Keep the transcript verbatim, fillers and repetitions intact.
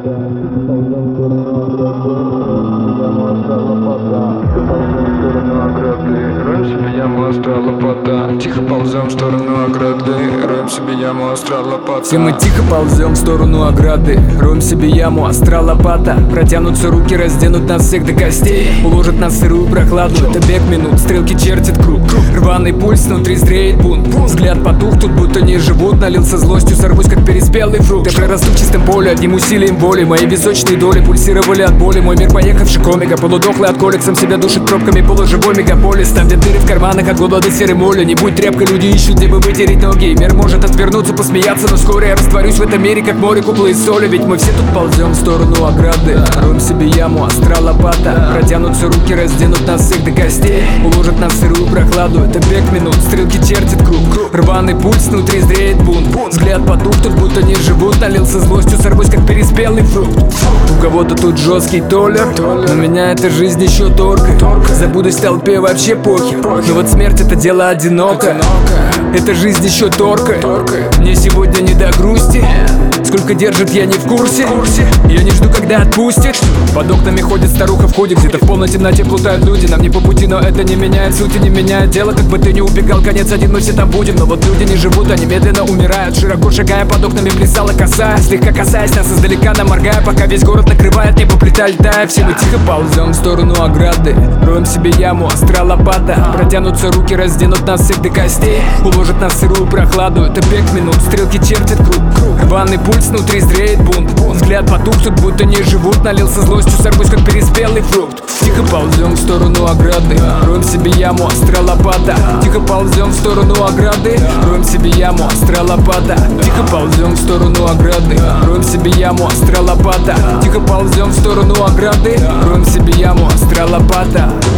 Тихо ползем в сторону ограды, роем себе яму, остра лопата. Все мы тихо ползем в сторону ограды, роем себе яму, остра лопата. Протянутся руки, разденут нас всех до костей, уложат нас в сырую прохладу. Это бег минут, стрелки чертят круг. Рваный пульс, внутри зреет бунт. Взгляд потух, тут будто не живут. Налился злостью, сорвусь, как переспелый фрукт. Я прорасту в чистом поле, одним усилием воли. Мои височные доли пульсировали от боли. Мой мир поехавший комика, полудохлый от колик. Сам себя душит пробками, полуживой мегаполис. Там, где дыры в карманах от голода серой моли. Не будь тряпкой, люди ищут, где бы вытереть ноги. И мир может отвернуться, посмеяться, но вскоре я растворюсь в этом мире, как море куплы из соли. Ведь мы все тут ползем в сторону ограды, роем себе яму, остра лопата. Протянутся руки, разденут нас всех до костей, уложат нас в сырую прохладу. Это бег минут, стрелки чертят круг. Рваный пульс, внутри зреет бунт. Взгляд потух, тут будто не живут. Налился злостью, сорвусь, как переспелый фрукт. У кого-то тут жесткий толер, но меня эта жизнь еще торкает. Забудусь в толпе, вообще похер. Но вот смерть — это дело одинокое. Эта жизнь еще торкает. Мне сегодня не до грусти. Сколько держит, я не в курсе. Я не жду, когда отпустит. Под окнами ходит старуха в ходе. Где-то в полной темноте плутают люди. Нам не по пути, но это не меняет сути, не меняет дело. Как бы ты ни убегал, конец один, мы все там будем. Но вот люди не живут, они медленно умирают. Широко шагая, под окнами плясала коса. Слегка касаясь нас издалека, наморгая, пока весь город накрывает небо, плита летая. Все мы тихо ползем в сторону ограды, роем себе яму, остра лопата. Протянутся руки, разденут нас всех до костей, уложат нас в сырую прохладу. Это бег минут, стрелки чертят круг. Рваный пульс, внутри зреет бунт. Взгляд потух, тут будто не живут. Налился злостью, сорвусь, как переспелый фрукт. Тихо ползем в сторону ограды, роем себе яму, остра лопата. Тихо ползем в сторону ограды, роем себе яму, остра лопата. Тихо ползем в сторону ограды, роем себе яму, остра лопата. Тихо ползем в сторону ограды, роем себе яму, остра лопата.